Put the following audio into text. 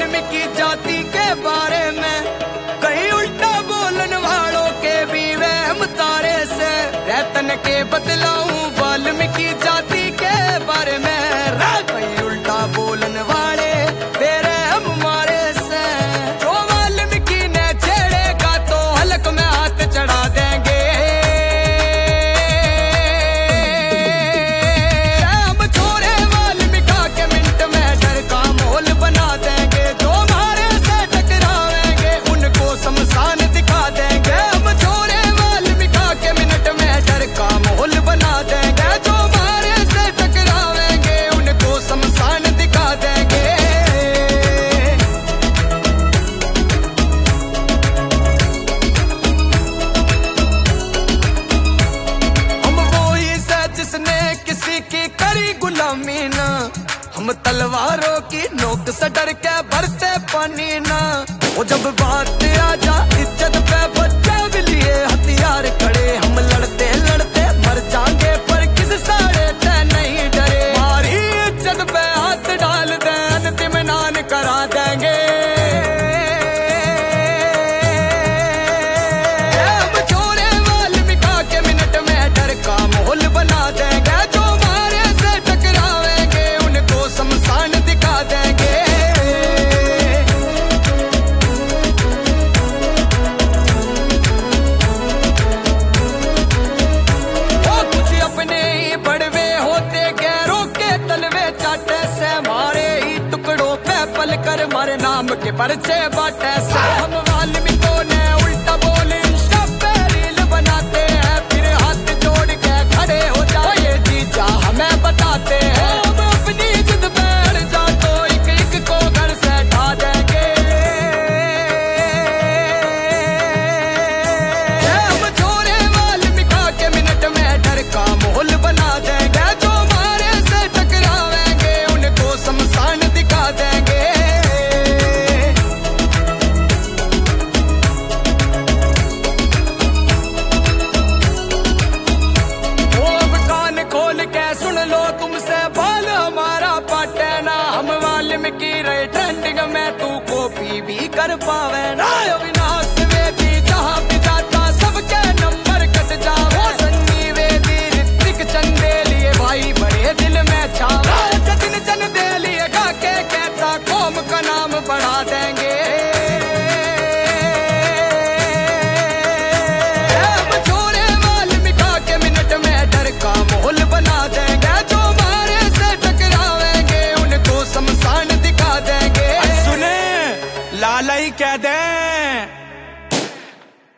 वाल्मीकि जाति के बारे में, कहीं उल्टा बोलन वालों के भी वहम तारे से। रतन के बतलाऊं वाल्मीकि जाति के बारे में, कहीं उल्टा बोलन वाले तेरे हम मारे से। जो वाल्मीकि ने छेड़ेगा तो हलक में हाथ चढ़ा देंगे। हम तलवारों की नोक से डर के भरते पानी ना। वो जब बात आ जा इज्जत पे बच्चे भी लिए हथियार खड़े। हम लड़ते लड़ते मर जाएंगे पर किस साड़े ते नहीं डरे। हमारी इज्जत पे हाथ डाल दे अंतिम नान करा देंगे। हम छोरे वाल्मीकि के मिनट में डर का माहौल बना देंगे। जो हमारे से टकरावेंगे उनको शमशान दिखा देंगे। वो कुछ अपने ही बड़वे होते गैरों के तलवे चाटे से। हमारे ही टुकड़ों पे पल कर मारे नाम के पर्चे बाटे से। हम वाल्मीकियों ने उल्टा बोले सब पे रील बनाते हैं। फिर हाथ जोड़ के खड़े हो जाओ ये जीजा हमें बताते हैं। हम अपनी जिद पे अड़ जा तो एक एक को घर से ढा देंगे। हम छोरे वाल्मीकि के मिनट में डर का माहौल बना देंगे। जो हमारे से टकरावेंगे उनको शमशान दिखा देंगे। खोल के सुन लो तुमसे बाल हमारा पाटे ना। हम वाल्मीकि रहे ट्रेंडिंग में तू कॉपी भी कर पावे ना। अविनाश वेदी जहाँ भी जाता सबके नंबर कट जावे। सन्नी वेदी ऋतिक चंदेलिए भाई बड़े दिल में छावे। जतिन चंदेलिए गा के कहता कौम का नाम बढ़ा देंगे। लाला ही कह दे